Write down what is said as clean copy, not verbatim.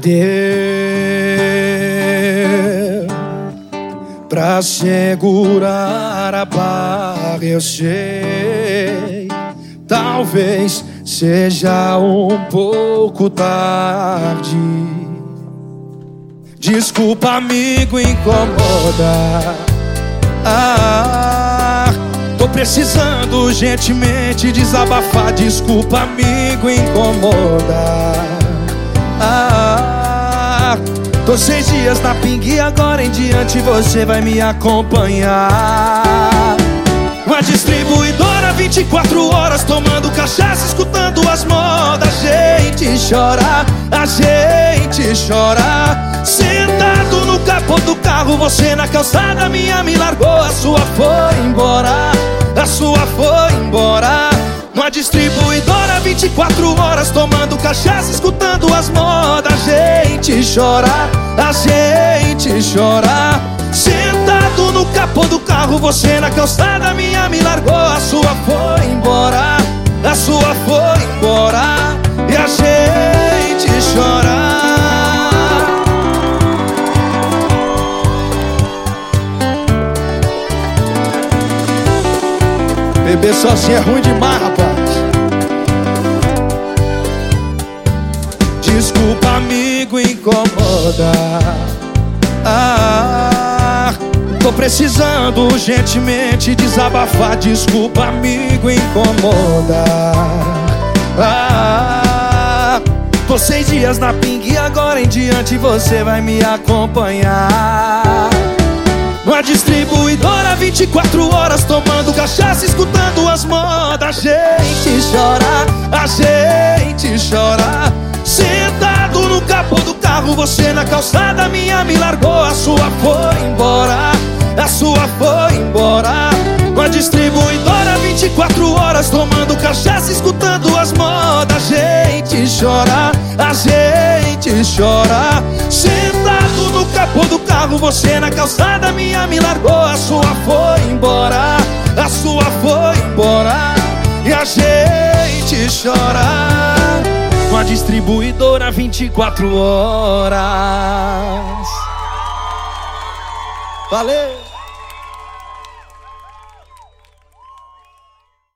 deu pra segurar a barra, eu sei. Talvez seja um pouco tarde. Desculpa, amigo, incomodar. Tô precisando urgentemente desabafar. Desculpa, amigo, incomodar. Tô 6 dias na pinga e agora em diante você vai me acompanhar. Uma distribuidora 24 horas tomando cachaça, escutando as modas. A gente chora, a gente chora. Sentado no capô do carro, você na calçada minha me largou. A sua foi embora, a sua foi embora. Uma distribuidora 24 horas tomando cachaça, escutando as modas. A gente chora, a gente chora. Sentado no capô do carro, você na calçada minha me largou. A sua foi embora, a sua foi embora. E a gente chora. Beber sozinho é ruim demais, rapaz. Desculpa, amigo, incomodar. Tô precisando urgentemente desabafar. Desculpa, amigo, incomodar. Tô 6 dias na pinga e agora em diante você vai me acompanhar. Uma distribuidora 24 horas tomando cachaça, escutando as modas. A gente chora, a gente chora. Sentado no capô do carro, você na calçada minha me largou. A sua foi embora, a sua foi embora. Uma distribuidora 24 horas tomando cachaça, escutando as modas. A gente chora, a gente chora. Sentado no capô do carro, você na calçada minha me largou. A sua foi embora, a sua foi embora. E a gente chora. Uma distribuidora 24 horas. Valeu!